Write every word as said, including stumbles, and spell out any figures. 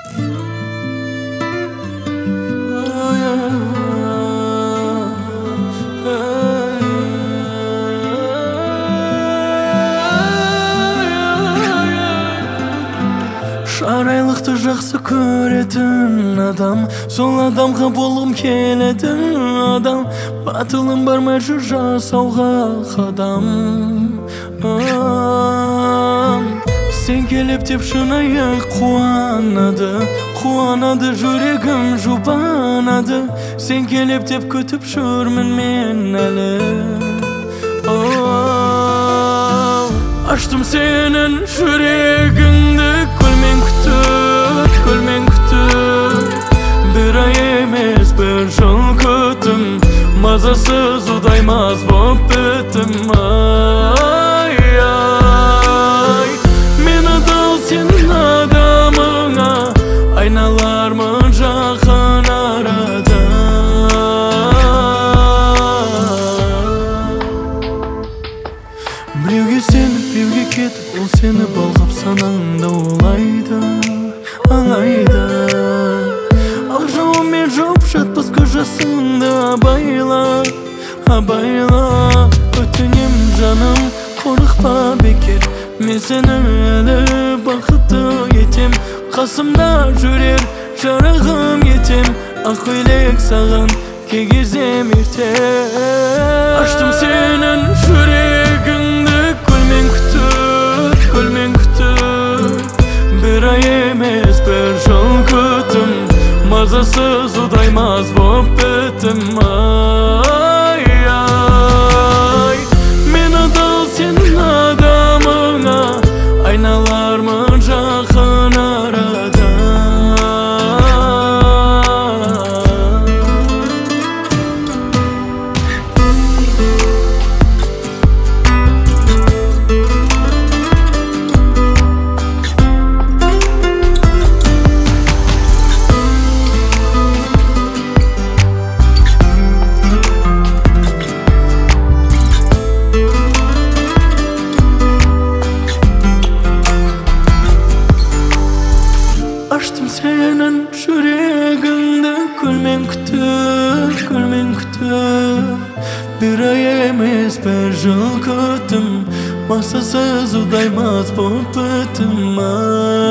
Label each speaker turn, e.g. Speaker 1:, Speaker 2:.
Speaker 1: Шарайлықты жақсы көретін адам, сол адамға болғым келеді адам. Батылым бармай жүр жасауға қадам. Сен келіп деп шынайы қуанады, қуанады жүрегім жұбанады. Сен келіп деп күтіп жүрмін мен әлі. Аштым сенің жүрегіңді, гүлмен күтіп, гүлмен күтіп. Bir ay емес bir жыл күттім, мазасыз ұдаймас боп біттім. Ай, ай, мен адал сенің адамыңа, айналармын жақын арада. Біреуге сеніп, біреуге кетіп, ол сені балғап санаңда олайды, аңайды. Ақ жауынмен жауып жатпас көз жасыңды абайла, абайла. Өтінем жаным, қорықпа бекер, мен сені әлі бақытты етем. Қасымда жүрер жарығым етем, ақ көйлек саған кей кезем ерте. Аштым сенің жүрегіңді, гүлмен күтіп, гүлмен күтіп. Bir ay емес bir жыл күттім, мазасыз ұдаймас боп біттім. Ай, ай, мен адал сенің адамыңа, айналармын жақын арада. Аштым сенің жүрегіңді, гүлмен күтіп, гүлмен күтіп. Bir ay емес bir жыл күттім, мазасыз ұдаймас боп біттім.